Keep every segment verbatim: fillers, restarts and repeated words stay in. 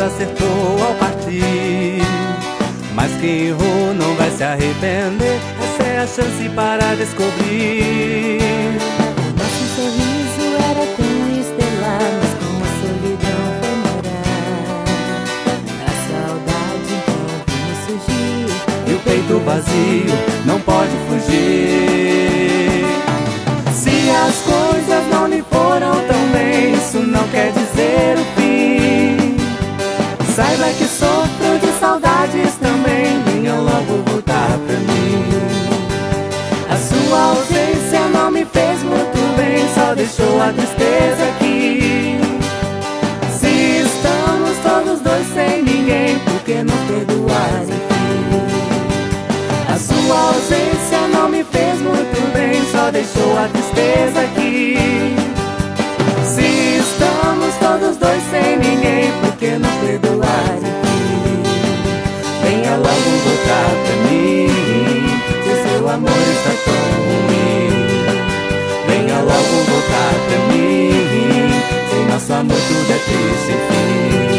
acertou ao partir. Mas quem errou não vai se arrepender, essa é a chance para descobrir. Nosso sorriso era tão estelar, mas com a solidão foi morar. A saudade então vimos surgir, E o peito vazio não pode fugir. Se as coisas não lhe foram tão bem, isso não quer dizer o fim. Saiba que sofro de saudades também, venha logo voltar pra mim. A sua ausência não me fez muito bem, só deixou a tristeza aqui. Se estamos todos dois sem ninguém, por que não perdoar enfim? A sua ausência não me fez muito bem, só deixou a tristeza aqui. Se estamos todos dois sem ninguém, por que não perdoar enfim? Venha logo voltar pra mim, se seu amor está tão ruim. Venha logo voltar pra mim, sem nosso amor tudo é triste enfim.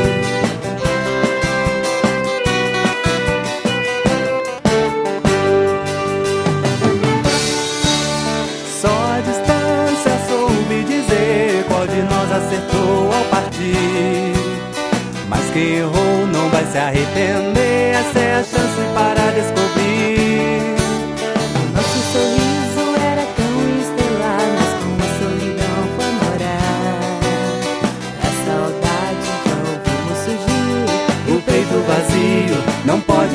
Só a distância soube dizer qual de nós acertou ao partir. Mas quem errou não vai se arrepender, essa é a chance para descobrir. nosso sorriso era tão estelar, mas com a solidão foi morar. A saudade então vimos surgir, O peito vazio não pode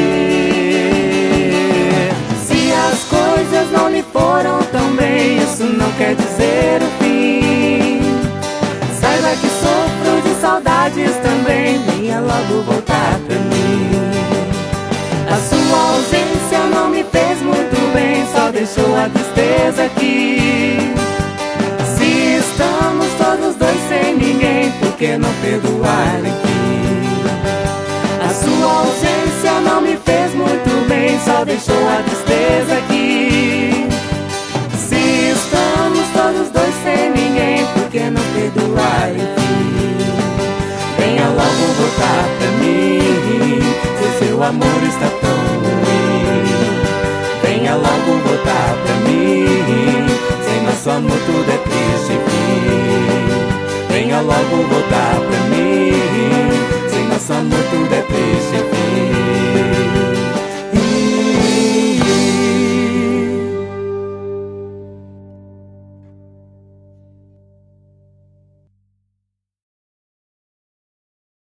fugir. Se as coisas não lhe foram tão bem, isso não quer dizer o fim. Saiba que sofro de saudades também, venha logo voltar pra mim. A sua ausência não me fez muito bem, só deixou a tristeza aqui. Se estamos todos dois sem ninguém, por que não perdoar enfim? A sua ausência não me fez muito bem, só deixou a tristeza aqui. Se estamos todos dois sem ninguém, por que não perdoar enfim? Venha logo voltar pra mim, se seu amor está tão ruim. Venha logo voltar pra mim, sem nosso amor tudo é triste enfim. Venha logo voltar pra mim, sem nosso amor tudo é triste enfim.